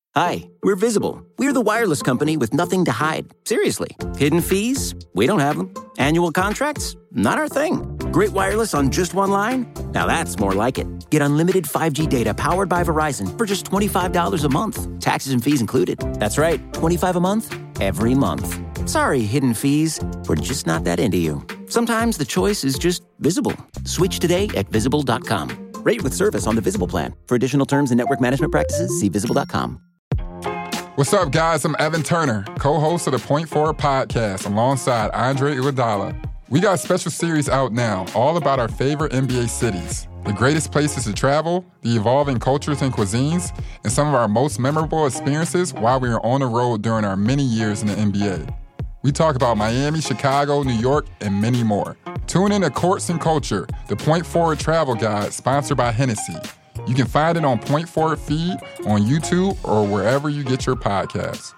Hi, we're Visible. We're the wireless company with nothing to hide. Seriously. Hidden fees? We don't have them. Annual contracts? Not our thing. Great wireless on just one line? Now that's more like it. Get unlimited 5G data powered by Verizon for just $25 a month. Taxes and fees included. That's right, $25 a month, every month. Sorry, hidden fees. We're just not that into you. Sometimes the choice is just Visible. Switch today at Visible.com. Rate with service on the Visible plan. For additional terms and network management practices, see Visible.com. What's up, guys? I'm Evan Turner, co-host of the Point Forward podcast alongside Andre Iguodala. We got a special series out now, all about our favorite NBA cities, the greatest places to travel, the evolving cultures and cuisines, and some of our most memorable experiences while we were on the road during our many years in the NBA. We talk about Miami, Chicago, New York, and many more. Tune in to Courts and Culture, the Point Forward travel guide sponsored by Hennessy. You can find it on Point Forward feed, on YouTube, or wherever you get your podcasts.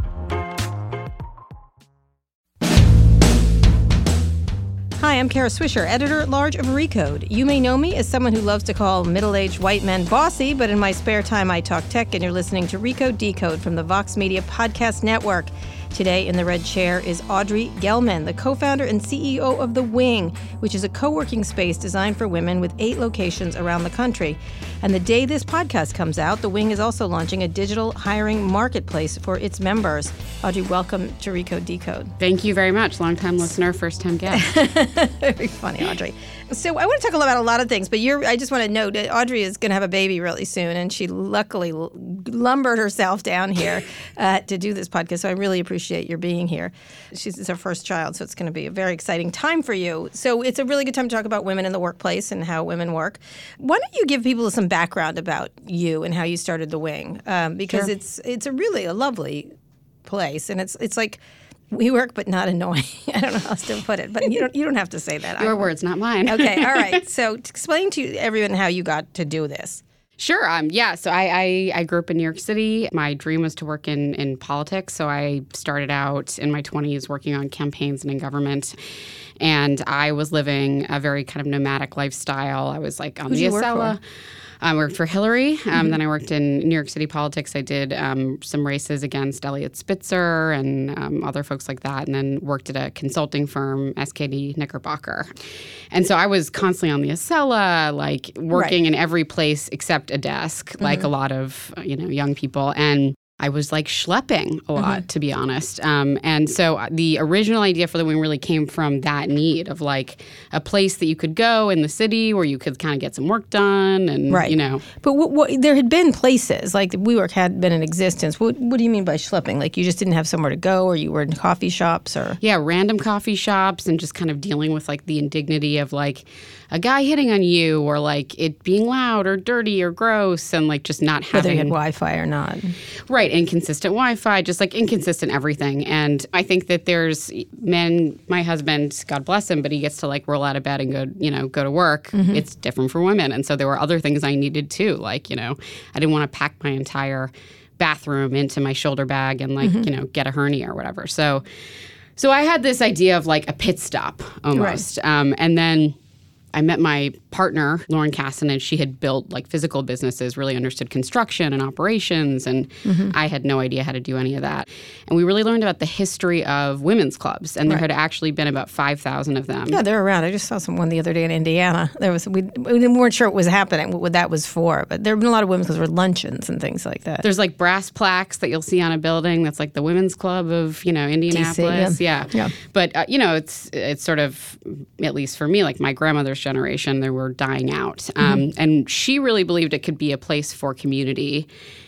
Hi, I'm Kara Swisher, editor-at-large of Recode. You may know me as someone who loves to call middle-aged white men bossy, but in my spare time I talk tech, and you're listening to Recode Decode from the Vox Media Podcast Network. Today in the red chair is Audrey Gelman, the co-founder and CEO of The Wing, which is a co-working space designed for women with 8 locations around the country. And the day this podcast comes out, The Wing is also launching a digital hiring marketplace for its members. Audrey, welcome to Recode Decode. Thank you very much. Long-time listener, first-time guest. Very funny, Audrey. So I want to talk about a lot of things, but I just want to note that Audrey is going to have a baby really soon, and she luckily lumbered herself down here to do this podcast, so I really appreciate your being here. It's her first child, so it's going to be a very exciting time for you. So it's a really good time to talk about women in the workplace and how women work. Why don't you give people some background about you and how you started The Wing? Because Sure. it's a really a lovely place, and it's like we work, but not annoying. I don't know how else to put it, but you don't have to say that. Your words, not mine. Okay, all right. So explain to everyone how you got to do this. Sure. So I grew up in New York City. My dream was to work in politics. So I started out in my 20s working on campaigns and in government. And I was living a very kind of nomadic lifestyle. I was like on the Acela. I worked for Hillary. Then I worked in New York City politics. I did some races against Eliot Spitzer and other folks like that, and then worked at a consulting firm, SKD Knickerbocker. And so I was constantly on the Acela, like working in every place except a desk, like a lot of young people. And I was like schlepping a lot, to be honest. And so the original idea for The Wing really came from that need of like a place that you could go in the city where you could kind of get some work done and, But what, there had been places, like WeWork had been in existence. What do you mean by schlepping? Like you just didn't have somewhere to go, or you were in coffee shops, or? Yeah, random coffee shops, and just kind of dealing with like the indignity of like a guy hitting on you, or like it being loud or dirty or gross, and like just not having... Whether you had Wi-Fi or not. Right, inconsistent Wi-Fi, just like inconsistent everything. And I think that there's men, my husband, God bless him, but he gets to like roll out of bed and go to work. It's different for women. And so there were other things I needed too. Like, I didn't want to pack my entire bathroom into my shoulder bag and like, get a hernia or whatever. So I had this idea of like a pit stop almost. Right. And then I met my partner, Lauren Casson, and she had built like physical businesses, really understood construction and operations, and I had no idea how to do any of that. And we really learned about the history of women's clubs, and there had actually been about 5,000 of them. Yeah, they're around. I just saw one the other day in Indiana. We weren't sure what was happening, what that was for, but there have been a lot of women's clubs, luncheons and things like that. There's like brass plaques that you'll see on a building that's like the Women's Club of, Indianapolis. DC, yeah. But, it's sort of, at least for me, like my grandmother's generation, they were dying out. And she really believed it could be a place for community.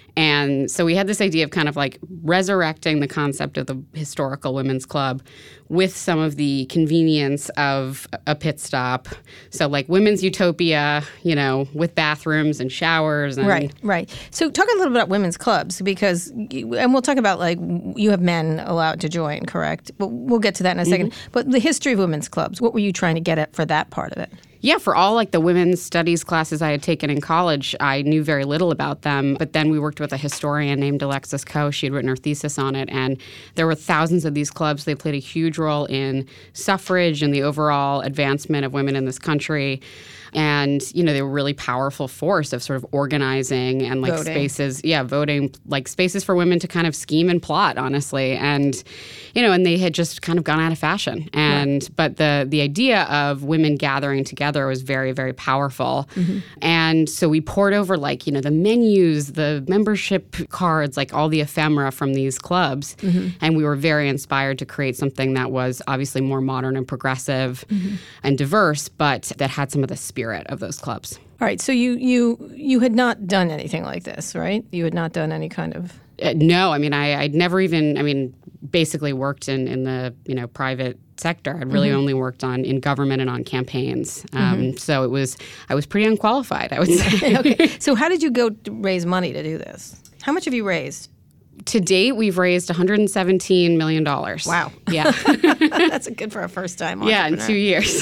And so we had this idea of kind of like resurrecting the concept of the historical women's club with some of the convenience of a pit stop. So like women's utopia, with bathrooms and showers. And Right. So talk a little bit about women's clubs and we'll talk about like you have men allowed to join, correct? We'll get to that in a second. But the history of women's clubs, what were you trying to get at for that part of it? Yeah, for all like the women's studies classes I had taken in college, I knew very little about them. But then we worked with a historian named Alexis Coe. She had written her thesis on it. And there were thousands of these clubs. They played a huge role integral in suffrage and the overall advancement of women in this country. And, they were a really powerful force of sort of organizing and like voting. Voting, like spaces for women to kind of scheme and plot, honestly. And, and they had just kind of gone out of fashion. But the idea of women gathering together was very, very powerful. Mm-hmm. And so we poured over the menus, the membership cards, like all the ephemera from these clubs. Mm-hmm. And we were very inspired to create something that was obviously more modern and progressive and diverse, but that had some of the spirit of those clubs. All right. So you had not done anything like this, right? You had not done any kind of... No. I mean, I'd never even, basically worked in the, private sector. I'd really only worked in government and on campaigns. So I was pretty unqualified, I would say. Okay. So how did you go to raise money to do this? How much have you raised? To date, we've raised $117 million. Wow. Yeah. That's good for a first-time entrepreneur. Yeah, in 2 years.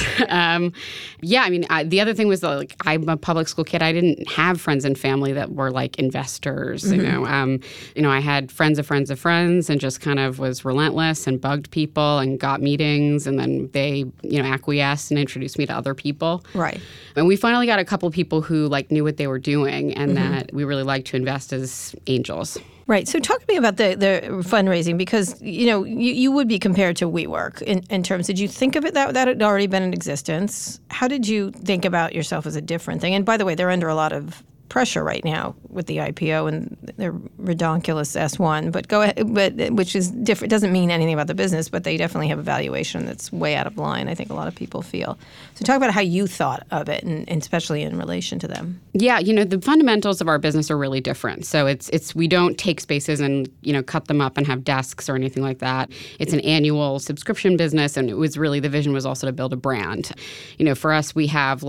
The other thing was that, I'm a public school kid. I didn't have friends and family that were investors. I had friends of friends of friends, and just kind of was relentless and bugged people and got meetings, and then they acquiesced and introduced me to other people. Right. And we finally got a couple of people who knew what they were doing, and that we really like to invest as angels. Right. So talk to me about the fundraising, because, you would be compared to WeWork in terms, did you think of it that had already been in existence? How did you think about yourself as a different thing? And by the way, they're under a lot of pressure right now with the IPO and their redonkulous S1, but go ahead, which is different. Doesn't mean anything about the business, but they definitely have a valuation that's way out of line, I think a lot of people feel. So talk about how you thought of it, and especially in relation to them. Yeah, the fundamentals of our business are really different. So it's we don't take spaces and, cut them up and have desks or anything like that. It's an annual subscription business, and it was really, the vision was also to build a brand. For us, we have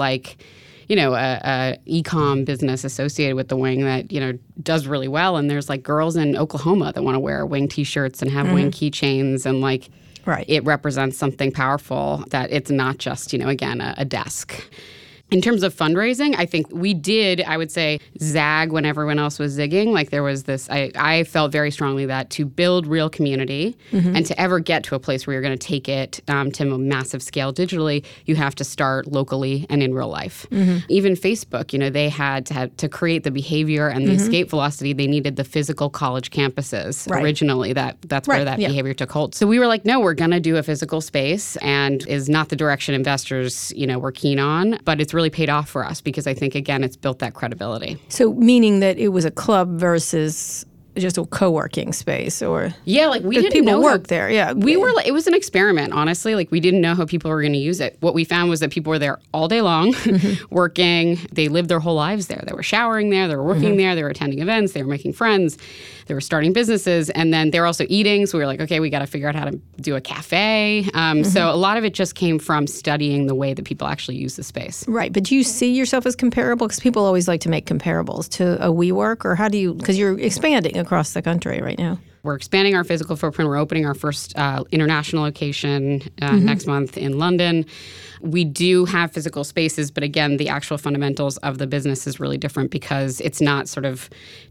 a e-com business associated with the Wing that, does really well. And there's girls in Oklahoma that want to wear Wing t-shirts and have Wing keychains, and right. It represents something powerful, that it's not just, again, a desk. In terms of fundraising, I think we did, I would say, zag when everyone else was zigging. There was this, I felt very strongly that to build real community and to ever get to a place where you're going to take it to a massive scale digitally, you have to start locally and in real life. Even Facebook, they had to create the behavior and the escape velocity. They needed the physical college campuses originally. That's where that behavior took hold. So we were no, we're going to do a physical space, and is not the direction investors, were keen on, but it's really paid off for us, because I think, again, it's built that credibility. So meaning that it was a club versus just a co-working space, or we didn't people know work there. Yeah, it was an experiment, honestly. We didn't know how people were going to use it. What we found was that people were there all day long, working. They lived their whole lives there. They were showering there. They were working there. They were attending events. They were making friends. They were starting businesses, and then they were also eating. So we were okay, we got to figure out how to do a cafe. So a lot of it just came from studying the way that people actually use the space. Right, but do you see yourself as comparable? Because people always like to make comparables to a WeWork, or how do you? Because you're expanding across the country right now. We're expanding our physical footprint. We're opening our first international location next month in London. We do have physical spaces, but again, the actual fundamentals of the business is really different, because it's not sort of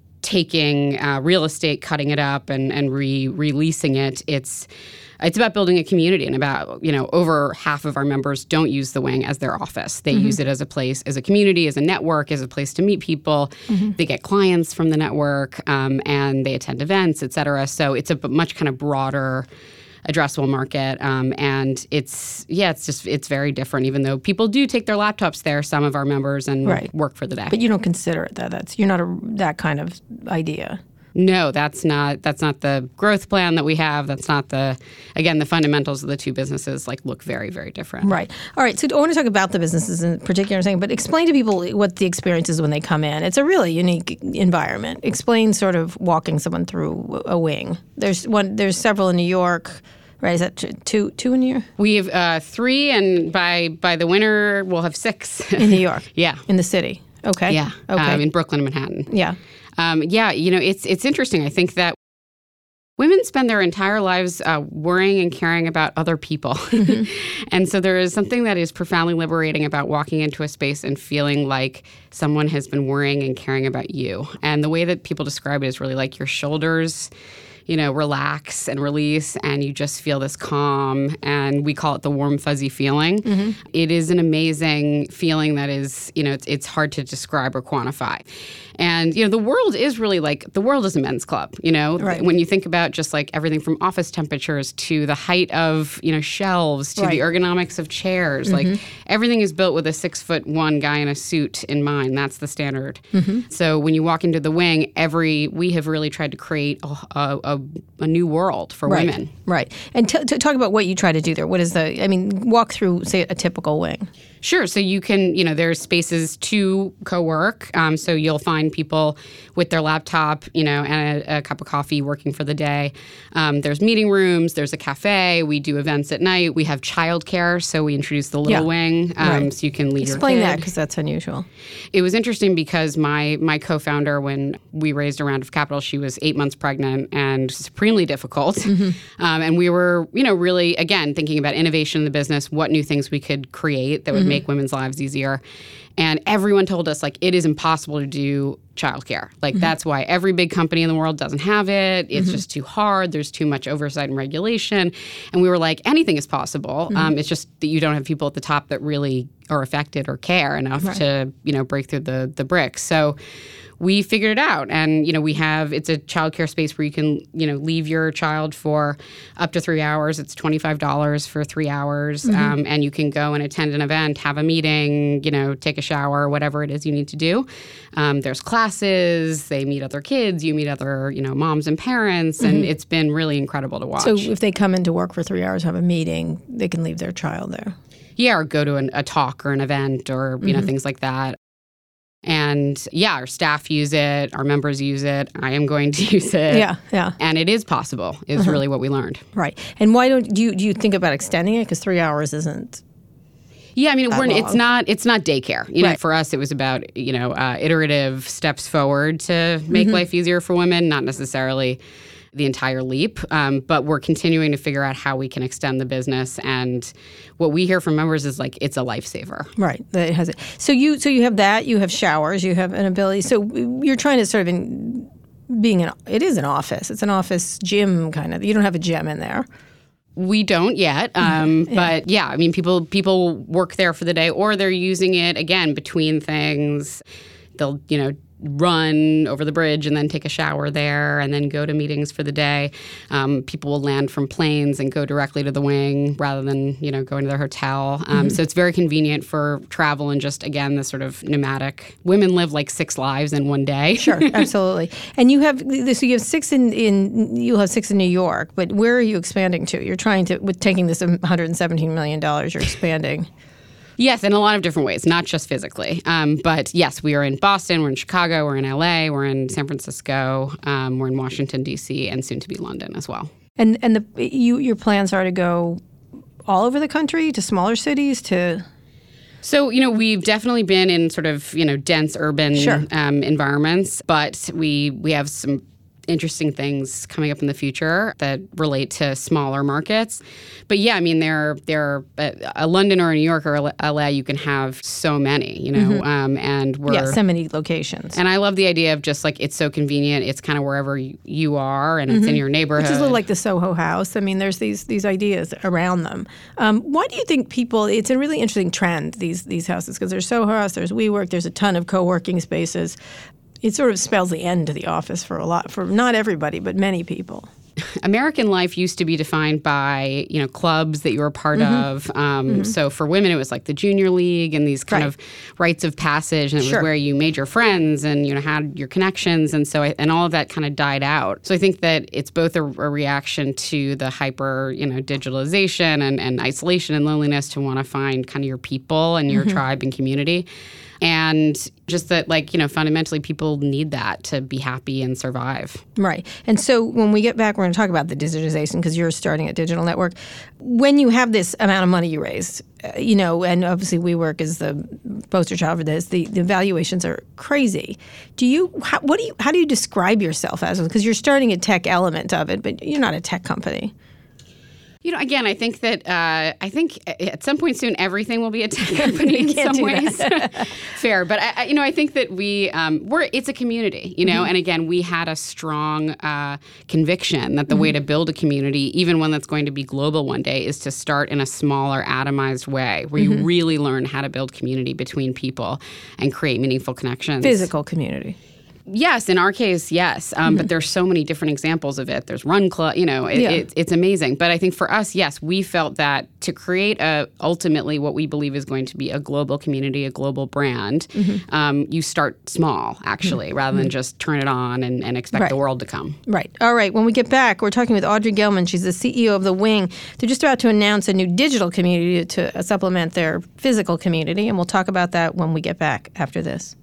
taking real estate, cutting it up, and releasing it. It's about building a community, and about, over half of our members don't use the Wing as their office. They use it as a place, as a community, as a network, as a place to meet people. They get clients from the network, and they attend events, et cetera. So it's a much kind of broader addressable market. And it's very different, even though people do take their laptops there, some of our members, and work for the day. But you don't consider it that. You're not that kind of idea. No, that's not the growth plan that we have. That's not the fundamentals of the two businesses look very, very different. Right. All right. So I want to talk about the businesses in particular, but explain to people what the experience is when they come in. It's a really unique environment. Explain sort of walking someone through a Wing. There's several in New York. Right, is that two in New York? We have 3, and by the winter we'll have 6 in New York. Yeah, in the city. Okay. Yeah. Okay. In Brooklyn and Manhattan. Yeah. It's interesting. I think that women spend their entire lives worrying and caring about other people. And so there is something that is profoundly liberating about walking into a space and feeling like someone has been worrying and caring about you. And the way that people describe it is really your shoulders relax and release, and you just feel this calm, and we call it the warm, fuzzy feeling. It is an amazing feeling that is, it's hard to describe or quantify. And, the world is really the world is a men's club, Right. When you think about just everything from office temperatures to the height of, shelves to Right. the ergonomics of chairs, everything is built with a 6'1" guy in a suit in mind. That's the standard. So when you walk into the wing, we have really tried to create a new world for Right. women. Right. And to talk about what you try to do there. What is walk through, say, a typical wing. Sure. So you can, there's spaces to co-work. So you'll find people with their laptop, and a cup of coffee working for the day. There's meeting rooms. There's a cafe. We do events at night. We have childcare. So we introduce the little wing. Right. So you can leave Explain your kid. that, because that's unusual. It was interesting because my co-founder, when we raised a round of capital, she was 8 months pregnant and supremely difficult. And we were, really, again, thinking about innovation in the business, what new things we could create that would make women's lives easier. And everyone told us, it is impossible to do childcare. That's why every big company in the world doesn't have it. It's just too hard. There's too much oversight and regulation. And we were like, anything is possible. It's just that you don't have people at the top that really are affected or care enough to, break through the bricks. So we figured it out. And, it's a childcare space where you can, leave your child for up to 3 hours. It's $25 for 3 hours. And you can go and attend an event, have a meeting, take a shower, whatever it is you need to do. There's classes. They meet other kids. You meet other, moms and parents. And it's been really incredible to watch. So if they come into work for 3 hours, have a meeting, they can leave their child there. Yeah, or go to a talk or an event or, things like that. And our staff use it, our members use it, I am going to use it. Yeah. And it is possible, is really what we learned. Right. And why do you think about extending it? Because 3 hours isn't. Yeah, it's not daycare. Right. For us, it was about, iterative steps forward to make life easier for women, not necessarily the entire leap. But we're continuing to figure out how we can extend the business. And what we hear from members is it's a lifesaver. Right. That it has it. So you have that. You have showers. You have an ability. So you're trying to sort of it is an office. It's an office gym kind of. You don't have a gym in there. We don't yet, but people work there for the day, or they're using it again between things. They'll run over the bridge and then take a shower there and then go to meetings for the day. People will land from planes and go directly to the wing rather than, going to their hotel. So it's very convenient for travel and just, again, the sort of nomadic. Women live 6 lives in one day. Sure, absolutely. And you have 6 you'll have 6 in New York, but where are you expanding to? You're trying to, with taking this $117 million, you're expanding. Yes, in a lot of different ways, not just physically. But yes, we are in Boston, we're in Chicago, we're in LA, we're in San Francisco, we're in Washington, D.C., and soon to be London as well. And your plans are to go all over the country, to smaller cities, to... So, we've definitely been in sort of, dense urban environments, but we have some interesting things coming up in the future that relate to smaller markets. But yeah, they're a London or a New York or LA, you can have so many, and we're... so many locations. And I love the idea of just it's so convenient. It's kind of wherever you are and it's in your neighborhood. Which is a little like the Soho House. There's these ideas around them. Why do you think people... It's a really interesting trend, these houses, because there's Soho House, there's WeWork, there's a ton of co-working spaces. It sort of spells the end to the office for not everybody, but many people. American life used to be defined by, clubs that you were part of. So for women, it was the Junior League and these kind of rites of passage. And it was where you made your friends and, had your connections. And so, and all of that kind of died out. So I think that it's both a reaction to the hyper, digitalization and isolation and loneliness to want to find kind of your people and your tribe and community. And just that, fundamentally, people need that to be happy and survive. Right. And so when we get back, we're going to talk about the digitization because you're starting a digital network. When you have this amount of money you raised, and obviously WeWork is the poster child for this, the valuations are crazy. How do you describe yourself as? Because you're starting a tech element of it, but you're not a tech company. Again, I think that at some point soon everything will be a tech company in some ways. Fair, but I think that it's a community, and again, we had a strong conviction that the way to build a community, even one that's going to be global one day, is to start in a smaller, atomized way where you really learn how to build community between people and create meaningful connections. Physical community. Yes, in our case, yes. But there's so many different examples of it. There's Run Club, it's amazing. But I think for us, yes, we felt that to create ultimately what we believe is going to be a global community, a global brand, you start small, actually, rather than just turn it on and expect the world to come. Right. All right. When we get back, we're talking with Audrey Gelman. She's the CEO of The Wing. They're just about to announce a new digital community to supplement their physical community, and we'll talk about that when we get back after this.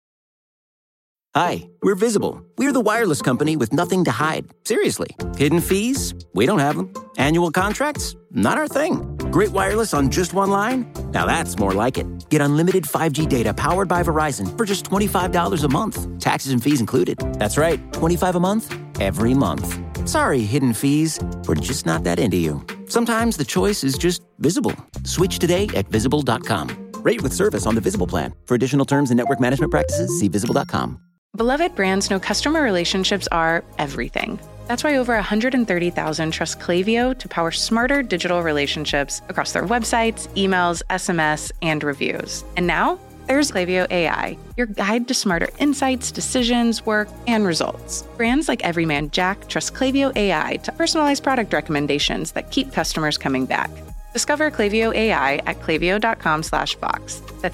Hi, we're Visible. We're the wireless company with nothing to hide. Seriously. Hidden fees? We don't have them. Annual contracts? Not our thing. Great wireless on just one line? Now that's more like it. Get unlimited 5G data powered by Verizon for just $25 a month. Taxes and fees included. That's right, $25 a month, every month. Sorry, hidden fees. We're just not that into you. Sometimes the choice is just Visible. Switch today at Visible.com. Rate with service on the Visible plan. For additional terms and network management practices, see Visible.com. Beloved brands know customer relationships are everything. That's why over 130,000 trust Klaviyo to power smarter digital relationships across their websites, emails, SMS, and reviews. And now, there's Klaviyo AI, your guide to smarter insights, decisions, work, and results. Brands like Everyman Jack trust Klaviyo AI to personalize product recommendations that keep customers coming back. Discover Klaviyo AI at klaviyo.com/Vox. That's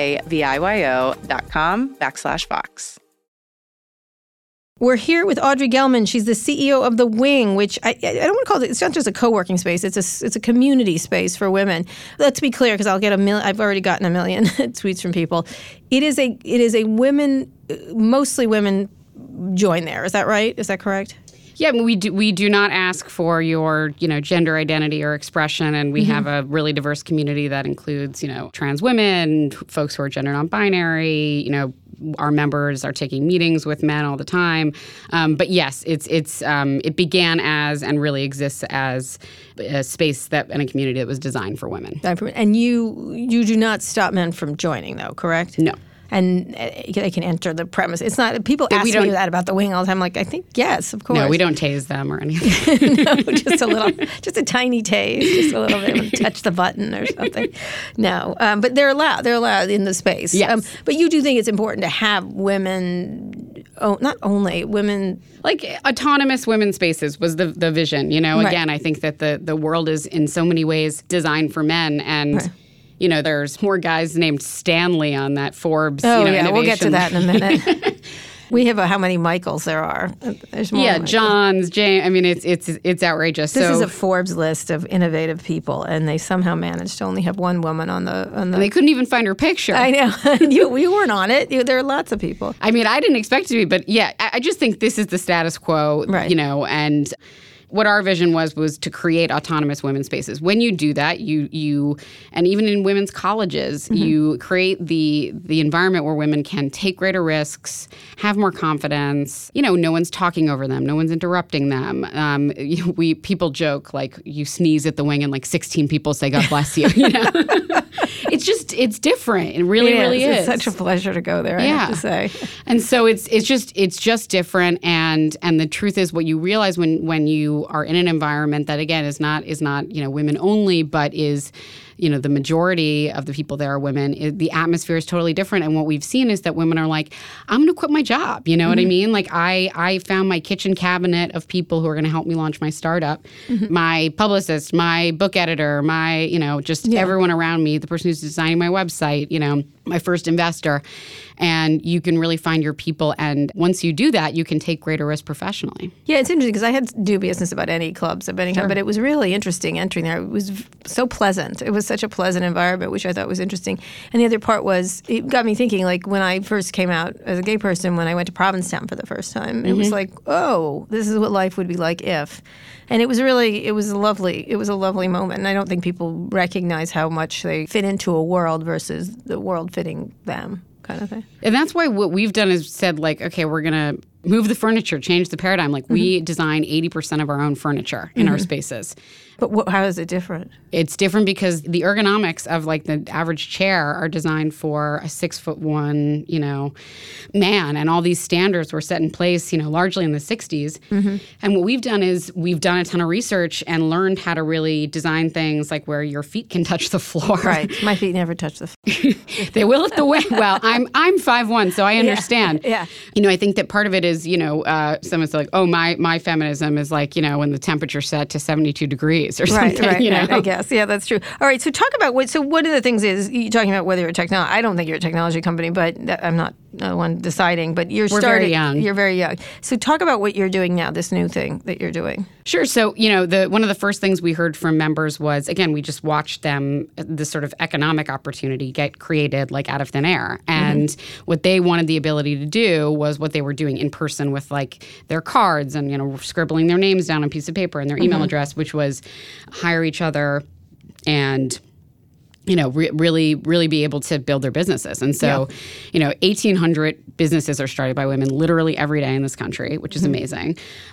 KLAVIYO.com/Vox. We're here with Audrey Gelman. She's the CEO of The Wing, which I don't want to call it. It's not just a co-working space. It's a community space for women. Let's be clear, because I'll get I've already gotten a million tweets from people. It is a women, mostly women, join there. Is that right? Is that correct? Yeah, we do not ask for your, gender identity or expression, and we have a really diverse community that includes, trans women, folks who are gender non-binary, our members are taking meetings with men all the time. But yes, it began as and really exists as a space and a community that was designed for women. And you do not stop men from joining, though, correct? No. And they can enter the premise. It's not. People ask me that about The Wing all the time. Like, I think yes, of course. No, we don't tase them or anything. No, just a tiny tase, just a little bit. Touch the button or something. No, but they're allowed. They're allowed in the space. Yes. But you do think it's important to have women. Not only women. Like autonomous women's spaces was the vision. Again, I think that the world is in so many ways designed for men and. Right. There's more guys named Stanley on that Forbes. Innovation. We'll get to that in a minute. We have how many Michaels there are. There's more. Yeah, Johns, James. I mean, it's outrageous. This is a Forbes list of innovative people, and they somehow managed to only have one woman on the. And they couldn't even find her picture. I know. We weren't on it. There are lots of people. I mean, I didn't expect it to be, but yeah, I just think this is the status quo. Right. And. What our vision was to create autonomous women's spaces. When you do that, you and even in women's colleges, you create the environment where women can take greater risks, have more confidence. No one's talking over them, no one's interrupting them. People joke like you sneeze at The Wing and like 16 people say God bless you. It's different. It really is. It's such a pleasure to go there. I have to say. And so it's just different. And the truth is, what you realize when you are in an environment that again is not women only, but is the majority of the people there are women, the atmosphere is totally different. And what we've seen is that women are like, I'm going to quit my job. You know what I mean? Like I found my kitchen cabinet of people who are going to help me launch my startup, my publicist, my book editor, my, everyone around me, the person who's designing my website, my first investor. And you can really find your people. And once you do that, you can take greater risk professionally. Yeah, it's interesting because I had dubiousness about any clubs of any kind, but it was really interesting entering there. It was so pleasant. It was such a pleasant environment, which I thought was interesting. And the other part was, it got me thinking, like when I first came out as a gay person, when I went to Provincetown for the first time, it was like, oh, this is what life would be like if. And it was a lovely moment. And I don't think people recognize how much they fit into a world versus the world fitting them. Kind of thing. And that's why what we've done is said, like, okay, we're going to move the furniture, change the paradigm. Like we design 80% of our own furniture in our spaces. But how is it different? It's different because the ergonomics of like the average chair are designed for a 6'1", man, and all these standards were set in place, largely in the 60s. And what we've done is we've done a ton of research and learned how to really design things like where your feet can touch the floor. Right. My feet never touch the floor. They will if the wind. Well, I'm 5'1", so I understand. Yeah. I think that part of it is, someone's like, oh, my feminism is like, when the temperature's set to 72 degrees or something. Right, I guess. Yeah, that's true. All right, so talk about one of the things is you're talking about whether you're a technology. I don't think you're a technology company, but I'm not the one deciding. But we're very young. You're very young. So talk about what you're doing now, this new thing that you're doing. Sure. So, one of the first things we heard from members was, again, we just watched them, this sort of economic opportunity get created like out of thin air. And what they wanted the ability to do was what they were doing in person with like their cards and, scribbling their names down on a piece of paper and their email address, which was hire each other and really be able to build their businesses. And so, 1,800 businesses are started by women literally every day in this country, which is amazing.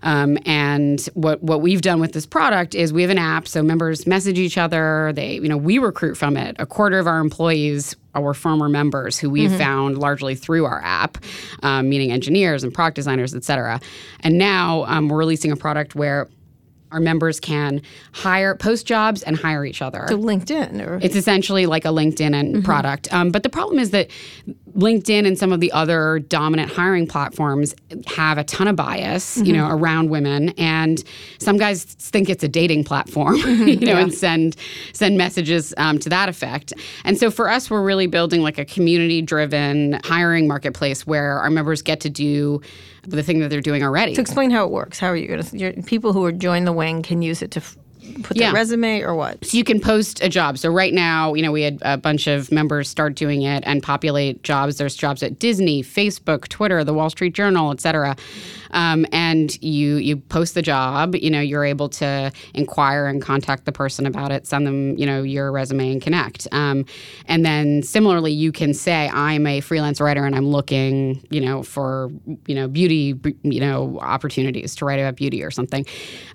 And what we've done with this product is we have an app, so members message each other. We recruit from it. A quarter of our employees are former members who we've found largely through our app, meaning engineers and product designers, et cetera. And now we're releasing a product where our members can post jobs and hire each other. So LinkedIn? It's essentially like a LinkedIn product. But the problem is that LinkedIn and some of the other dominant hiring platforms have a ton of bias, around women. And some guys think it's a dating platform, and send messages to that effect. And so for us, we're really building like a community-driven hiring marketplace where our members get to do the thing that they're doing already. So explain how it works. How are you going to? People who are join the wing can use it to put their resume or what? So you can post a job. So right now, we had a bunch of members start doing it and populate jobs. There's jobs at Disney, Facebook, Twitter, the Wall Street Journal, et cetera. And you post the job. You're able to inquire and contact the person about it, send them, your resume and connect. And then similarly, you can say, I'm a freelance writer and I'm looking, for, beauty, opportunities to write about beauty or something,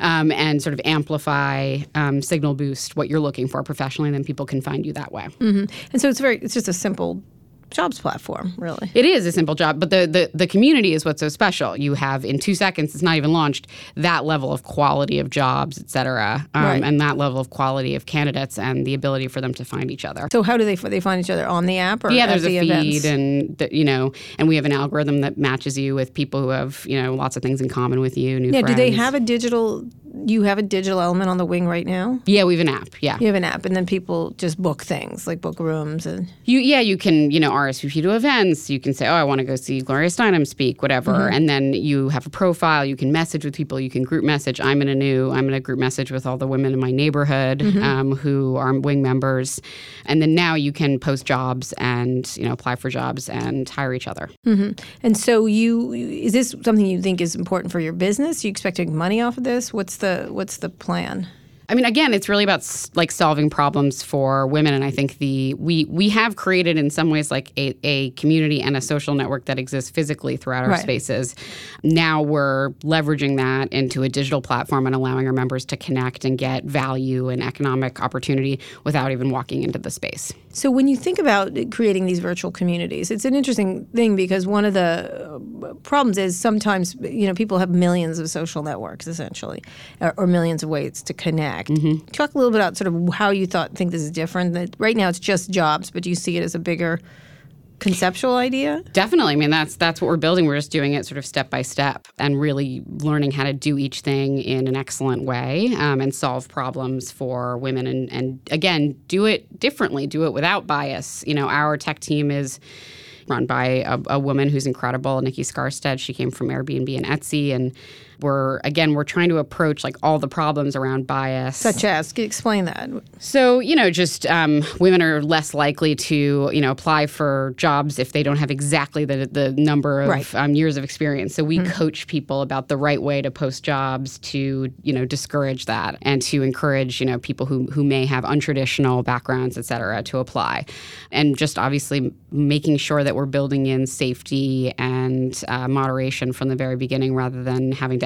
and sort of amplify, signal boost what you're looking for professionally, and then people can find you that way. And so it's just a simple jobs platform, really. It is a simple job, but the community is what's so special. You have, in 2 seconds, it's not even launched, that level of quality of jobs, et cetera, and that level of quality of candidates and the ability for them to find each other. So how do they find each other? On the app or there's at the a feed events? and we have an algorithm that matches you with people who have, lots of things in common with you, new friends. Do they have a digital element on the wing right now? Yeah, we have an app, yeah. You have an app, and then people just book things, like book rooms and... You can, RSVP to events. You can say, I want to go see Gloria Steinem speak, whatever. And then you have a profile. You can message with people. You can group message. I'm in a group message with all the women in my neighborhood who are wing members. And then now you can post jobs and, apply for jobs and hire each other. And so is this something you think is important for your business? You expect to make money off of this? What's the plan? I mean, again, it's really about like solving problems for women, and I think we have created in some ways like a community and a social network that exists physically throughout our spaces. Now we're leveraging that into a digital platform and allowing our members to connect and get value and economic opportunity without even walking into the space. So when you think about creating these virtual communities, it's an interesting thing because one of the problems is sometimes people have millions of social networks essentially, or millions of ways to connect. Talk a little bit about sort of how you think this is different. That right now it's just jobs, but do you see it as a bigger conceptual idea? Definitely. I mean, that's what we're building. We're just doing it sort of step by step and really learning how to do each thing in an excellent way and solve problems for women. And again, do it differently. Do it without bias. Our tech team is run by a woman who's incredible, Nikki Skarstead. She came from Airbnb and Etsy, and we're trying to approach like all the problems around bias. Such as, explain that. So, just women are less likely to, apply for jobs if they don't have exactly the number of years of experience. So we coach people about the right way to post jobs to, discourage that and to encourage, people who may have untraditional backgrounds, et cetera, to apply. And just obviously making sure that we're building in safety and moderation from the very beginning rather than having to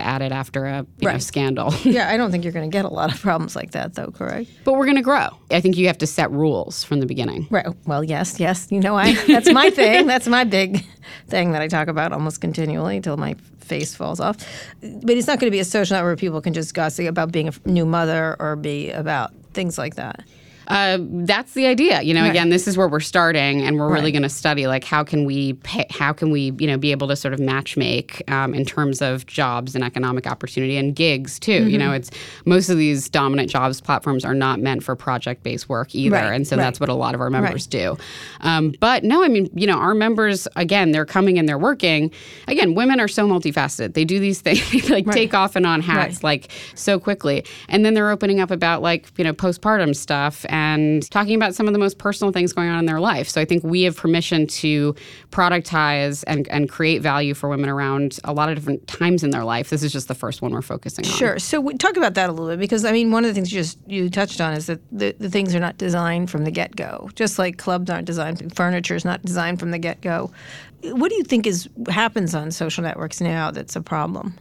added after a scandal. Yeah, I don't think you're going to get a lot of problems like that, though, correct? But we're going to grow. I think you have to set rules from the beginning. Right. Well, yes. You know, that's my thing. That's my big thing that I talk about almost continually until my face falls off. But it's not going to be a social network where people can just gossip about being a new mother or be about things like that. That's the idea. Again, this is where we're starting, and we're really going to study how can we be able to sort of match make in terms of jobs and economic opportunity and gigs too. It's most of these dominant jobs platforms are not meant for project-based work either, and so that's what a lot of our members do. But no, our members, again, they're coming and they're working. Again, women are so multifaceted. They do these things take off and on hats so quickly, and then they're opening up about postpartum stuff and talking about some of the most personal things going on in their life. So I think we have permission to productize and create value for women around a lot of different times in their life. This is just the first one we're focusing on. Sure. So talk about that a little bit, because one of the things you touched on is that the things are not designed from the get-go. Just like clubs aren't designed, furniture is not designed from the get-go. What do you think happens on social networks now that's a problem?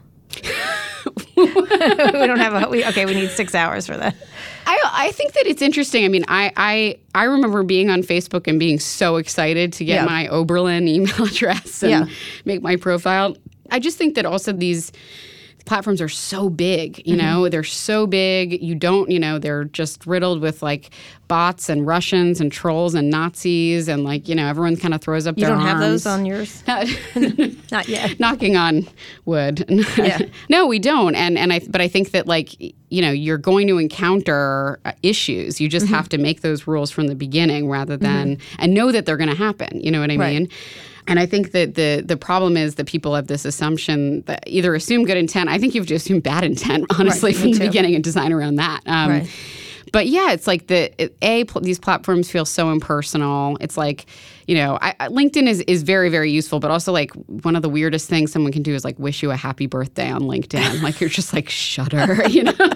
We don't have we need 6 hours for that. I think that it's interesting. I remember being on Facebook and being so excited to get my Oberlin email address and make my profile. I just think that also these platforms are so big, they're so big. You don't, they're just riddled with bots and Russians and trolls and Nazis and everyone kind of throws up their arms. You don't have those on yours? Not yet. Knocking on wood. Yeah. No, we don't. But I think that you're going to encounter issues. You just have to make those rules from the beginning rather than, and know that they're going to happen. You know what I mean? And I think that the problem is that people have this assumption that either assume good intent. I think you have to assume bad intent, honestly, from the beginning and design around that. But yeah, it's these platforms feel so impersonal. It's LinkedIn is very, very useful, but also one of the weirdest things someone can do is wish you a happy birthday on LinkedIn. You're just shudder,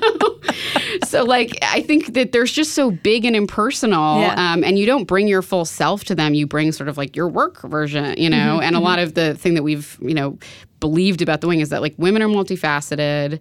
So I think that there's just so big and impersonal, and you don't bring your full self to them. You bring sort of your work version, and a lot of the thing that we've, believed about The Wing is that women are multifaceted.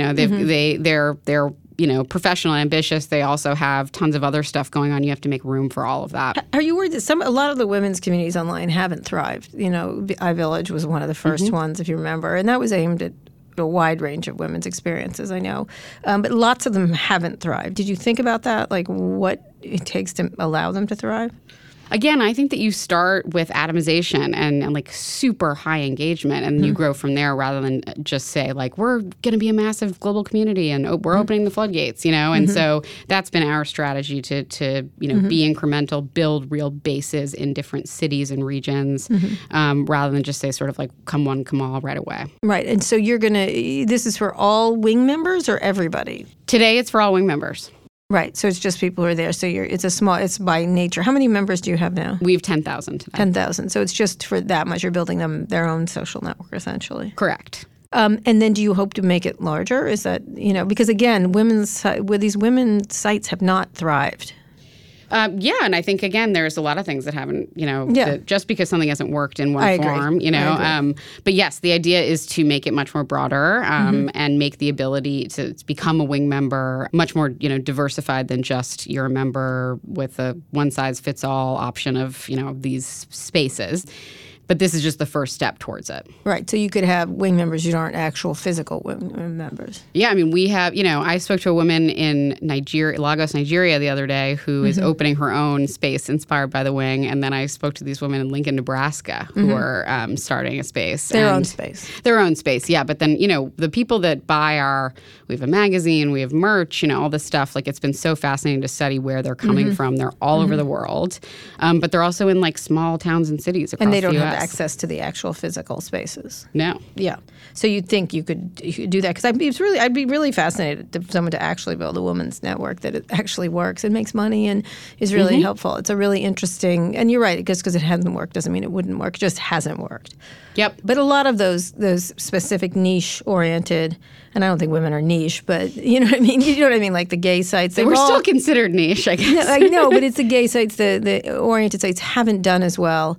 They're professional and ambitious. They also have tons of other stuff going on. You have to make room for all of that. Are you worried that a lot of the women's communities online haven't thrived? iVillage was one of the first ones, if you remember, and that was aimed at a wide range of women's experiences, I know. But lots of them haven't thrived. Did you think about that, what it takes to allow them to thrive? Again, I think that you start with atomization and super high engagement, and you grow from there rather than just say we're going to be a massive global community and we're opening the floodgates, And so that's been our strategy to be incremental, build real bases in different cities and regions, rather than just say sort of come one, come all right away. Right. And so this is for all Wing members or everybody? Today it's for all Wing members. Right. So it's just people who are there. So it's by nature. How many members do you have now? We have 10,000 today. 10,000. So it's just for that much. You're building them their own social network, essentially. Correct. And then do you hope to make it larger? Is that, because again, these women's sites have not thrived. And I think, again, there's a lot of things that haven't, just because something hasn't worked in one form, but yes, the idea is to make it much more broader and make the ability to become a Wing member much more, diversified than just you're a member with a one-size-fits-all option of, these spaces. But this is just the first step towards it. Right. So you could have Wing members who aren't actual physical Wing members. Yeah. We have, I spoke to a woman in Lagos, Nigeria the other day who is opening her own space inspired by the Wing. And then I spoke to these women in Lincoln, Nebraska who are starting a space. Their own space. Their own space. Yeah. But then, the people that buy we have a magazine, we have merch, all this stuff. It's been so fascinating to study where they're coming from. They're all over the world. But they're also in small towns and cities across the U.S. And they don't have access to the actual physical spaces. No. Yeah. So you think you could do that? Because I'd be really fascinated for someone to actually build a women's network that it actually works and makes money and is really helpful. It's a really interesting, and you're right, because it hasn't worked doesn't mean it wouldn't work. It just hasn't worked. Yep. But a lot of those specific niche-oriented, and I don't think women are niche, but you know what I mean? You know what I mean? Like the gay sites. We're still considered niche, I guess. No, but it's the gay sites, the oriented sites haven't done as well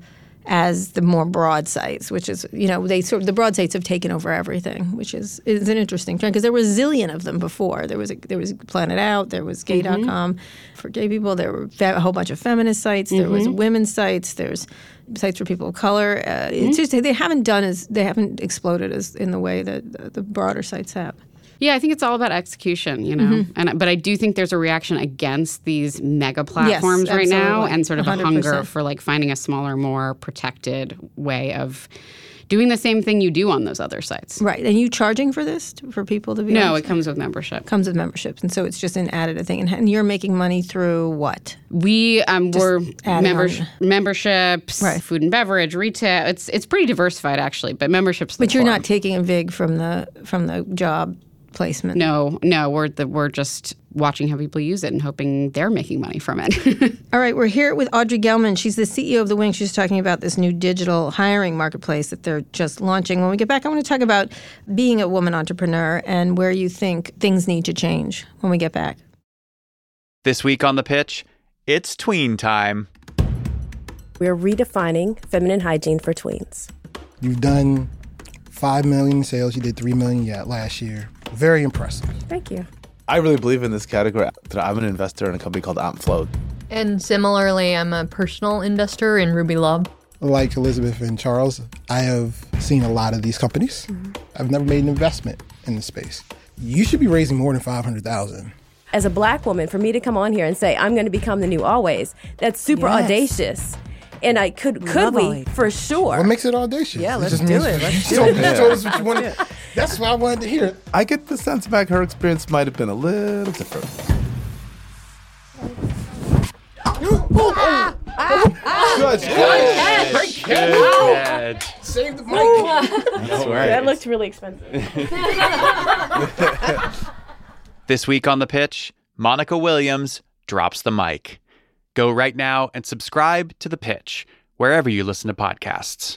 as the more broad sites, which is, the broad sites have taken over everything, which is an interesting trend because there were a zillion of them before. There was Planet Out, there was Gay.com for gay people, there were a whole bunch of feminist sites, there was women's sites, there's sites for people of color. It's just they haven't exploded as in the way that the broader sites have. Yeah, I think it's all about execution, but I do think there's a reaction against these mega platforms right now and sort of 100%. A hunger for like finding a smaller, more protected way of doing the same thing you do on those other sites. Right. And you charging for this, for people to be No, it comes with membership. Comes with memberships. And so it's just an additive thing. And you're making money through what? We're memberships, right. Food and beverage, retail. It's pretty diversified, actually, but memberships. But you're not taking a vig from the job placement. No, we're just watching how people use it and hoping they're making money from it. All right, we're here with Audrey Gelman. She's the CEO of The Wing. She's talking about this new digital hiring marketplace that they're just launching. When we get back, I want to talk about being a woman entrepreneur and where you think things need to change when we get back. This week on The Pitch, it's tween time. We're redefining feminine hygiene for tweens. You've done 5 million in sales. You did 3 million last year. Very impressive. Thank you. I really believe in this category. I'm an investor in a company called AmpFloat. And similarly, I'm a personal investor in Ruby Love. Like Elizabeth and Charles, I have seen a lot of these companies. I've never made an investment in the space. You should be raising more than $500,000. As a Black woman, for me to come on here and say, I'm going to become the new Always, that's super audacious. And I could we? For sure. What makes it audacious? Yeah, let's do it. Told us what you wanted. That's what I wanted to hear. I get the sense back her experience might have been a little different. Good catch. Save the mic. That looked really expensive. This week on The Pitch, Monica Williams drops the mic. Go right now and subscribe to The Pitch, wherever you listen to podcasts.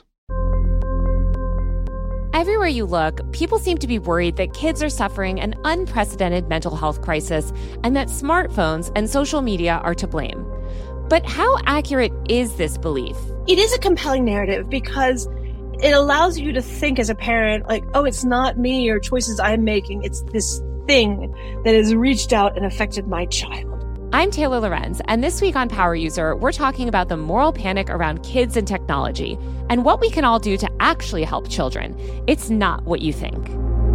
Everywhere you look, people seem to be worried that kids are suffering an unprecedented mental health crisis and that smartphones and social media are to blame. But how accurate is this belief? It is a compelling narrative because it allows you to think as a parent, like, oh, it's not me or choices I'm making. It's this thing that has reached out and affected my child. I'm Taylor Lorenz, and this week on Power User, we're talking about the moral panic around kids and technology and what we can all do to actually help children. It's not what you think.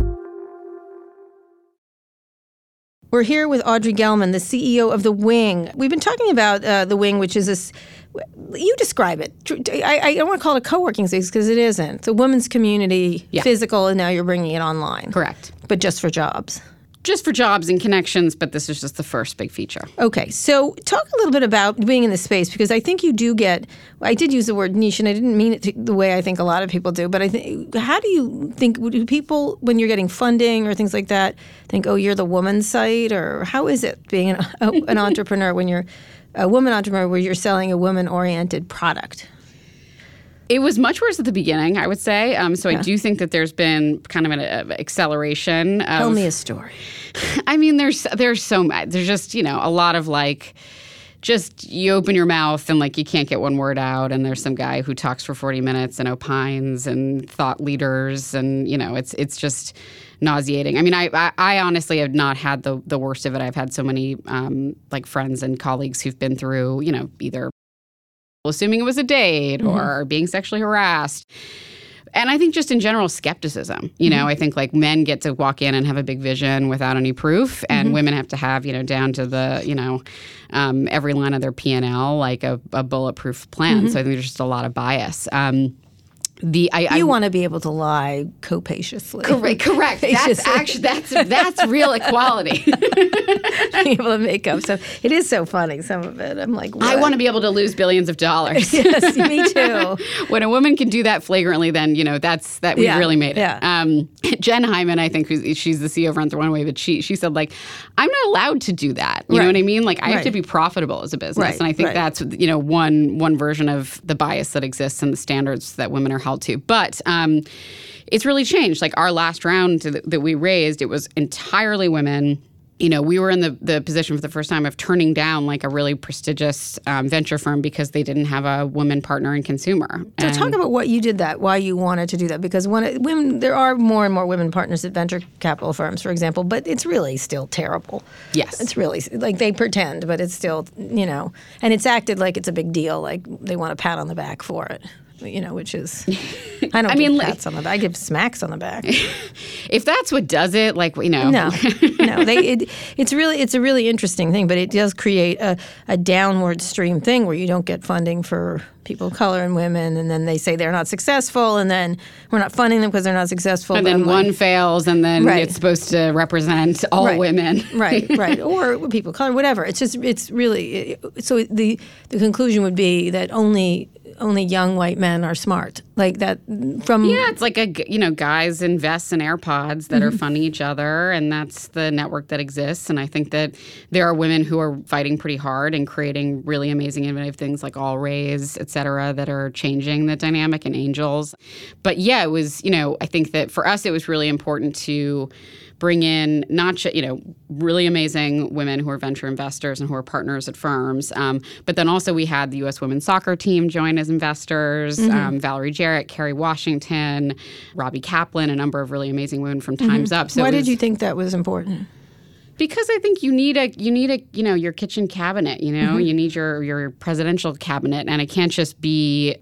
We're here with Audrey Gelman, the CEO of The Wing. We've been talking about The Wing, which is this, you describe it. I don't want to call it a co-working space because it isn't. It's a women's community, physical, and now you're bringing it online. Correct. But just for jobs. Just for jobs and connections, but this is just the first big feature. Okay, so talk a little bit about being in this space, because I think you do get, I did use the word niche, and I didn't mean it the way I think a lot of people do, but I think, how do you think, do people, when you're getting funding or things like that, think, oh, you're the woman's site, or how is it being an entrepreneur when you're a woman entrepreneur where you're selling a woman-oriented product? It was much worse at the beginning, I would say. So I do think that there's been kind of an acceleration. Tell me a story. I mean, there's so much. There's just, a lot of like, just you open your mouth and like you can't get one word out, and there's some guy who talks for 40 minutes and opines and thought leaders, and it's just nauseating. I mean, I honestly have not had the worst of it. I've had so many like friends and colleagues who've been through, either assuming it was a date or being sexually harassed. And I think just in general, skepticism. I think like men get to walk in and have a big vision without any proof, and women have to have, down to the, every line of their P&L, like a bulletproof plan. So I think there's just a lot of bias. You want to be able to lie capaciously. Correct. That's real equality. Being able to make up. So it is so funny, some of it. I'm like, what? I want to be able to lose billions of dollars. Yes, me too. When a woman can do that flagrantly, then we really made it. Yeah. Jen Hyman, I think, she's the CEO of Rent the Runway, but she said, like, I'm not allowed to do that. You know what I mean? Like, I have to be profitable as a business, and I think that's one version of the bias that exists and the standards that women are held to. But it's really changed. Like our last round that we raised, it was entirely women. we were in the position for the first time of turning down like a really prestigious venture firm because they didn't have a woman partner in consumer. So talk about what you did why you wanted to do that, because there are more and more women partners at venture capital firms, for example, but it's really still terrible. Yes. It's really, like they pretend, but it's still, and it's acted like it's a big deal, like they want a pat on the back for it. Which is, I don't give pats on the back. I give smacks on the back. If that's what does it, No. It's a really interesting thing, but it does create a downward stream thing where you don't get funding for people of color and women, and then they say they're not successful, and then we're not funding them because they're not successful. And then one fails, and then it's supposed to represent all women. Right. Or people of color, whatever. It's really, so the conclusion would be that only young white men are smart, like that. It's like guys invest in AirPods that are funding each other, and that's the network that exists. And I think that there are women who are fighting pretty hard and creating really amazing, innovative things like All Raise, et cetera, that are changing the dynamic, and Angels. But it was, I think that for us it was really important to bring in not just, really amazing women who are venture investors and who are partners at firms. But then also we had the U.S. women's soccer team join as investors, Valerie Jarrett, Kerry Washington, Robbie Kaplan, a number of really amazing women from Time's Up. So why did you think that was important? Because I think you need your kitchen cabinet, you need your presidential cabinet, and it can't just be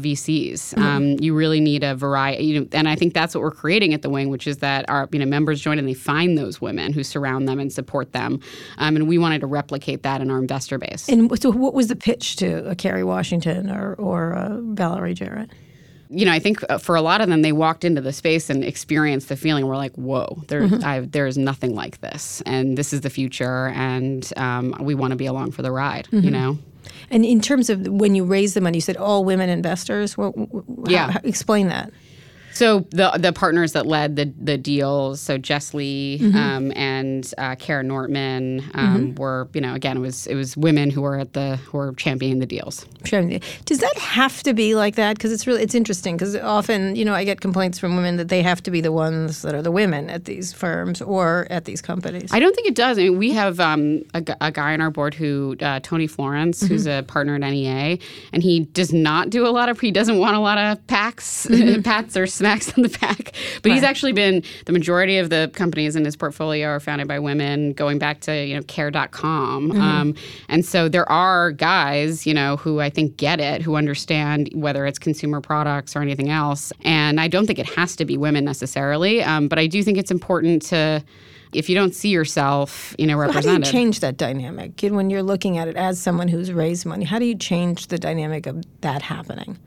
VCs. You really need a variety, and I think that's what we're creating at the Wing, which is that our members join and they find those women who surround them and support them, and we wanted to replicate that in our investor base. And so, what was the pitch to Kerry Washington or Valerie Jarrett? I think for a lot of them, they walked into the space and experienced the feeling. We're like, whoa, there is nothing like this, and this is the future, and we want to be along for the ride. And in terms of when you raised the money, you said all women investors. How, explain that. So the partners that led the deals, so Jess Lee and Kara Nortman were, again, it was women who were championing the deals. Does that have to be like that? Because it's interesting. Because often, I get complaints from women that they have to be the ones that are the women at these firms or at these companies. I don't think it does. I mean, we have a guy on our board Tony Florence, who's a partner at NEA, and he does not do he doesn't want a lot of pats or smacks on the back. But he's actually been, the majority of the companies in his portfolio are founded by women, going back to, care.com. And so there are guys, who I think get it, who understand whether it's consumer products or anything else. And I don't think it has to be women necessarily. But I do think it's important to, if you don't see yourself, represented. How do you change that dynamic when you're looking at it as someone who's raised money? How do you change the dynamic of that happening?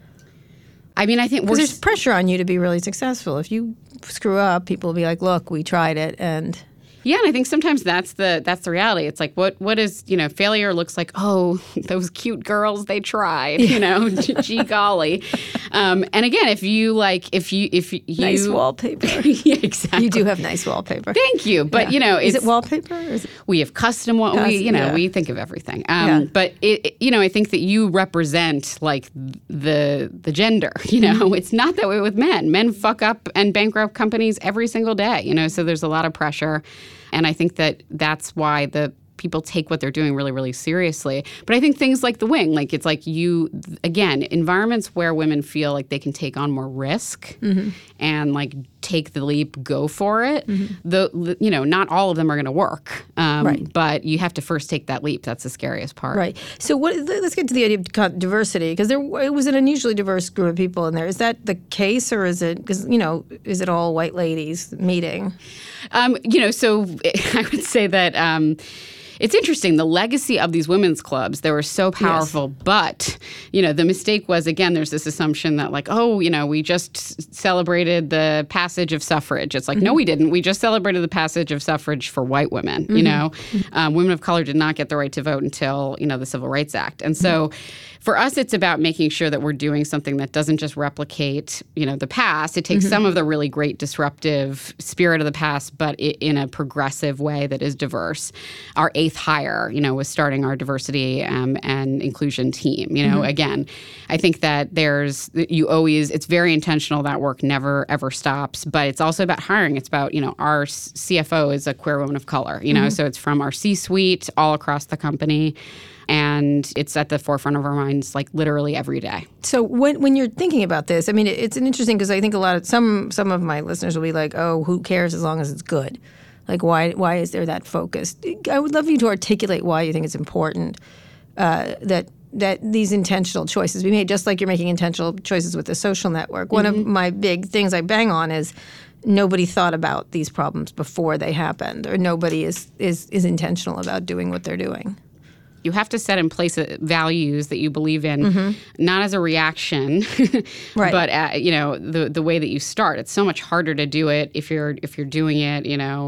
I mean, I think there's pressure on you to be really successful. If you screw up, people will be like, "Look, we tried it," and yeah, and I think sometimes that's the reality. It's like what is failure looks like. Oh, those cute girls, they tried. Gee golly. And again, if you nice wallpaper. Yeah, exactly. You do have nice wallpaper. Thank you. But is it wallpaper? Or is it... We have custom. We think of everything. But I think that you represent like the gender. It's not that way with men. Men fuck up and bankrupt companies every single day. So there's a lot of pressure. And I think that that's why the people take what they're doing really, really seriously. But I think things like the Wing, like it's like environments where women feel like they can take on more risk and like take the leap, go for it. Not all of them are going to work, but you have to first take that leap. That's the scariest part. Right. So let's get to the idea of diversity, because it was an unusually diverse group of people in there. Is that the case, or is it is it all white ladies meeting? So I would say that. It's interesting. The legacy of these women's clubs, they were so powerful. Yes. But, the mistake was, again, there's this assumption that like, we just celebrated the passage of suffrage. It's like, no, we didn't. We just celebrated the passage of suffrage for white women. Women of color did not get the right to vote until, the Civil Rights Act. And so for us, it's about making sure that we're doing something that doesn't just replicate, the past. It takes some of the really great disruptive spirit of the past, but in a progressive way that is diverse. Our 8th eighth hire, was starting our diversity and inclusion team. Again, I think that it's very intentional. That work never, ever stops. But it's also about hiring. It's about, our CFO is a queer woman of color, so it's from our C-suite all across the company. And it's at the forefront of our minds, like literally every day. So when you're thinking about this, I mean, it's an interesting because I think some of my listeners will be like, oh, who cares as long as it's good? Like, why is there that focus? I would love you to articulate why you think it's important that these intentional choices be made, just like you're making intentional choices with the social network. One of my big things I bang on is nobody thought about these problems before they happened, or nobody is intentional about doing what they're doing. You have to set in place values that you believe in, not as a reaction, right. but the way that you start. It's so much harder to do it if you're doing it,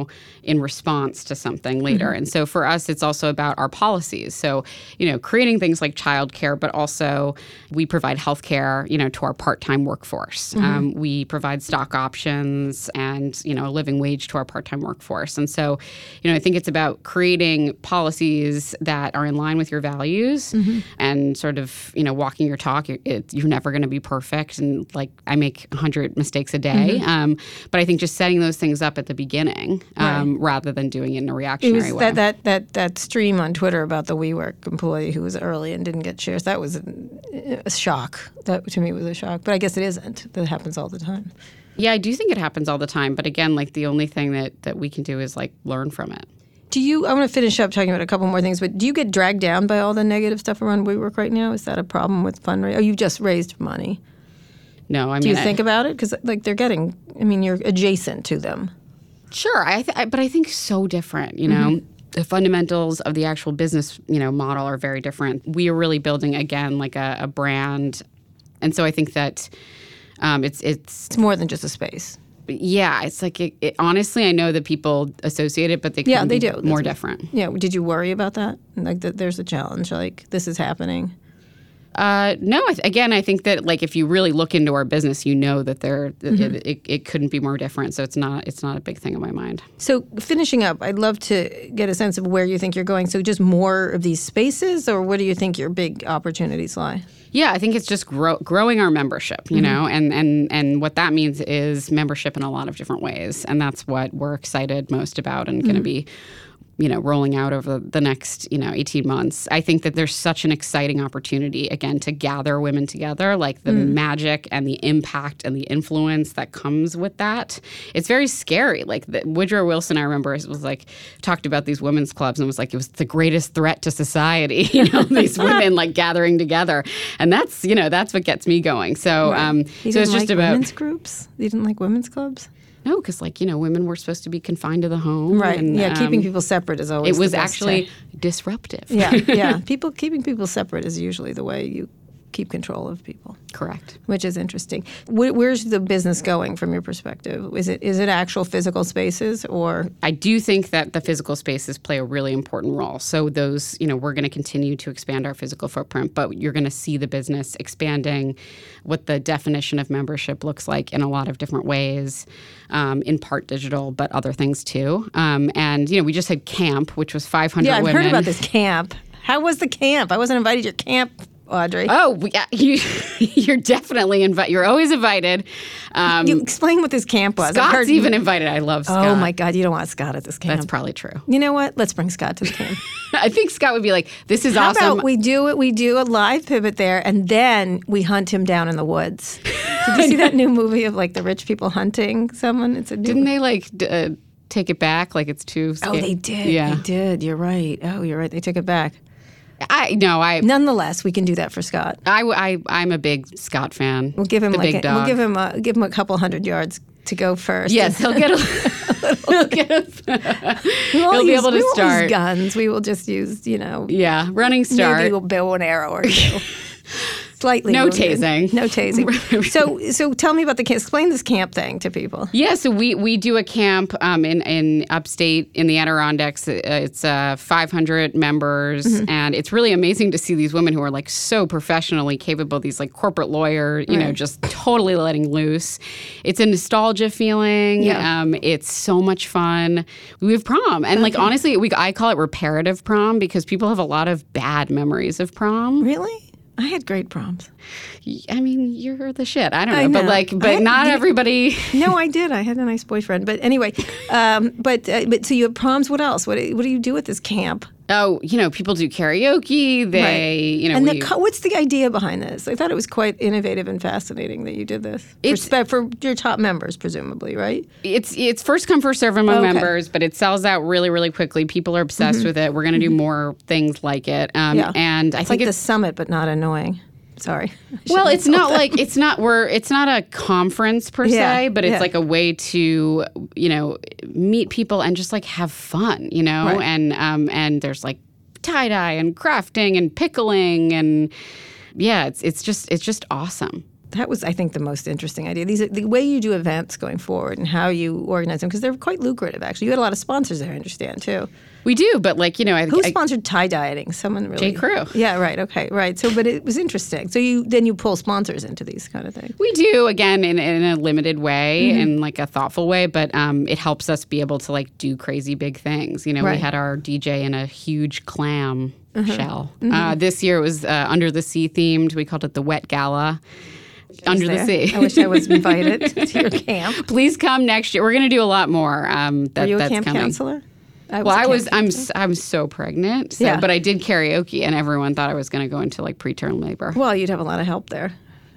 in response to something later. And so for us, it's also about our policies. So, creating things like childcare, but also we provide healthcare, to our part-time workforce. We provide stock options and, a living wage to our part-time workforce. And so, I think it's about creating policies that are in line with your values and sort of, walking your talk. You're never going to be perfect. And like I make 100 mistakes a day. But I think just setting those things up at the beginning rather than doing it in a reactionary way. That stream on Twitter about the WeWork employee who was early and didn't get shares, that was a shock. That to me was a shock. But I guess it isn't. That happens all the time. Yeah, I do think it happens all the time. But again, like the only thing that we can do is like learn from it. I want to finish up talking about a couple more things, but do you get dragged down by all the negative stuff around WeWork right now? Is that a problem with fundraising? Oh, you've just raised money. No, I mean... Do you think about it? Because, you're adjacent to them. Sure, but I think so different, The fundamentals of the actual business, model are very different. We are really building, again, like a brand. And so I think that it's more than just a space. Yeah, it's like honestly, I know that people associate it, but they do. More different. Yeah, did you worry about that? Like that there's a challenge, like this is happening? No, I think that like if you really look into our business, that it couldn't be more different. So it's not a big thing in my mind. So finishing up, I'd love to get a sense of where you think you're going. So just more of these spaces, or where do you think your big opportunities lie? Yeah, I think it's just growing our membership, and what that means is membership in a lot of different ways. And that's what we're excited most about and going to be rolling out over the next, 18 months. I think that there's such an exciting opportunity, again, to gather women together, like the magic and the impact and the influence that comes with that. It's very scary. Like Woodrow Wilson, I remember, was like, talked about these women's clubs and was like, it was the greatest threat to society, these women like gathering together. And that's what gets me going. So, so it's just about women's groups. You didn't like women's clubs? No, because women were supposed to be confined to the home. Right. And, keeping people separate is always it was the best actually way. Disruptive. Yeah. Keeping people separate is usually the way you keep control of people. Correct. Which is interesting. Where's the business going from your perspective? Is it actual physical spaces, or? I do think that the physical spaces play a really important role. So those, we're going to continue to expand our physical footprint, but you're going to see the business expanding what the definition of membership looks like in a lot of different ways, in part digital, but other things too. And, we just had camp, which was 500 women. Yeah, I've heard about this camp. How was the camp? I wasn't invited to your camp, Audrey. Oh, yeah, you're definitely invited. You're always invited. You explain what this camp was. Scott's even invited. I love Scott. Oh, my God. You don't want Scott at this camp. That's probably true. You know what? Let's bring Scott to the camp. I think Scott would be like, this is awesome. How about we do a live pivot there, and then we hunt him down in the woods. Did you see that new movie of, like, the rich people hunting someone? Didn't they, like... take it back? Like it's too scary? Oh, they did. Yeah. They did. You're right. Oh, you're right. They took it back. Nonetheless, we can do that for Scott. I'm a big Scott fan. We'll give him big dog. We'll give him a couple 100 yards to go first. Yes, he'll get he'll be able to start. We'll use guns. We will just use, running start. Maybe we'll bow an arrow or two. Slightly No wounded. tasing. No tasing. So tell me about explain this camp thing to people. Yeah, so we do a camp in upstate in the Adirondacks. It's 500 members, and it's really amazing to see these women who are like so professionally capable, these like corporate lawyers, you know, just totally letting loose. It's a nostalgia feeling. Yeah. It's so much fun. We have prom, and like honestly, I call it reparative prom because people have a lot of bad memories of prom. Really? I had great proms. I mean, you're the shit. I don't know, but not everybody. No, I did. I had a nice boyfriend. But anyway, but so you have proms. What else? What do you do at this camp? Oh, people do karaoke. They, And what's the idea behind this? I thought it was quite innovative and fascinating that you did this. For your top members, presumably, right? It's first come, first serve among members, but it sells out really, really quickly. People are obsessed with it. We're going to do more things like it. And I think it's like the summit, but not annoying. Sorry. Well, it's not a conference per se, but it's like a way to, meet people and just like have fun, and there's like tie-dye and crafting and pickling and it's just awesome. That was, I think, the most interesting idea. The way you do events going forward and how you organize them, because they're quite lucrative, actually. You had a lot of sponsors there, I understand, too. We do, but who sponsored tie-dyeing? Someone really... J. Crew. Yeah, right, okay, right. So, but it was interesting. So you pull sponsors into these kind of things. We do, again, in a limited way, in like a thoughtful way, but it helps us be able to like do crazy big things. We had our DJ in a huge clam shell. This year it was Under the Sea themed. We called it the Wet Gala. Under the Sea. I wish I was invited to your camp. Please come next year. We're going to do a lot more. Are you a camp counselor? I'm so pregnant. But I did karaoke, and everyone thought I was going to go into like preterm labor. Well, you'd have a lot of help there.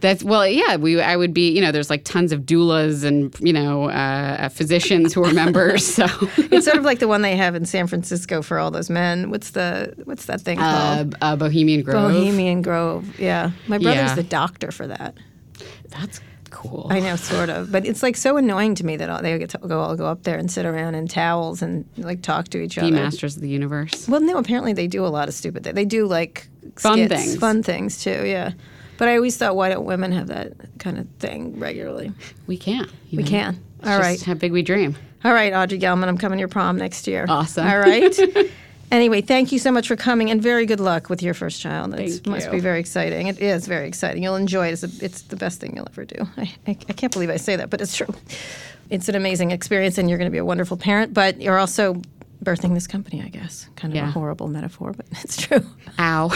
I would be, there's like tons of doulas and, physicians who are members. So it's sort of like the one they have in San Francisco for all those men. What's that thing called? Bohemian Grove. Bohemian Grove, yeah. My brother's the doctor for that. That's cool. I know, sort of. But it's like so annoying to me that they get to go up there and sit around in towels and like talk to each other. Be masters of the universe. Well, no, apparently they do a lot of stupid things. They do like fun things too, yeah. But I always thought, why don't women have that kind of thing regularly? We can. We can. All right. How big we dream. All right, Audrey Gelman, I'm coming to your prom next year. Awesome. All right. Anyway, thank you so much for coming, and very good luck with your first child. It must be very exciting. It is very exciting. You'll enjoy it. It's the best thing you'll ever do. I can't believe I say that, but it's true. It's an amazing experience, and you're going to be a wonderful parent, but you're also birthing this company, I guess. Kind of a horrible metaphor, but it's true. Ow.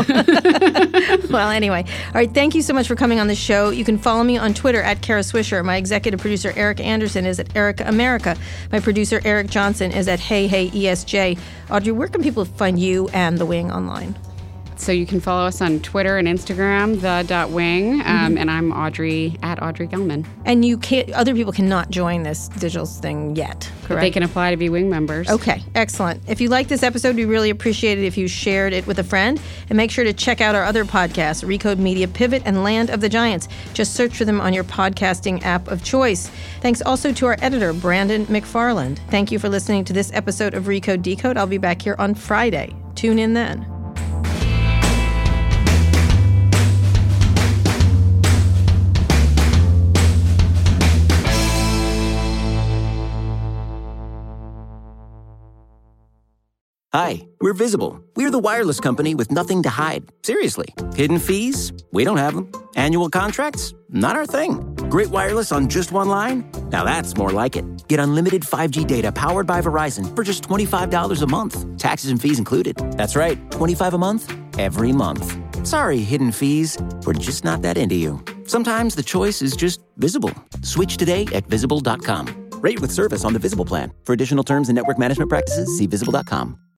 Well, anyway. All right, thank you so much for coming on the show. You can follow me on Twitter at Kara Swisher. My executive producer, Eric Anderson, is at Erica America. My producer, Eric Johnson, is at Hey ESJ. Audrey, where can people find you and The Wing online? So you can follow us on Twitter and Instagram, the.wing, and I'm Audrey at Audrey Gelman. And other people cannot join this digital thing yet, correct? But they can apply to be Wing members. Okay, excellent. If you like this episode, we really appreciate it if you shared it with a friend. And make sure to check out our other podcasts, Recode Media Pivot and Land of the Giants. Just search for them on your podcasting app of choice. Thanks also to our editor, Brandon McFarland. Thank you for listening to this episode of Recode Decode. I'll be back here on Friday. Tune in then. Hi, we're Visible. We're the wireless company with nothing to hide. Seriously. Hidden fees? We don't have them. Annual contracts? Not our thing. Great wireless on just one line? Now that's more like it. Get unlimited 5G data powered by Verizon for just $25 a month. Taxes and fees included. That's right, $25 a month, every month. Sorry, hidden fees. We're just not that into you. Sometimes the choice is just Visible. Switch today at Visible.com. Rate with service on the Visible plan. For additional terms and network management practices, see Visible.com.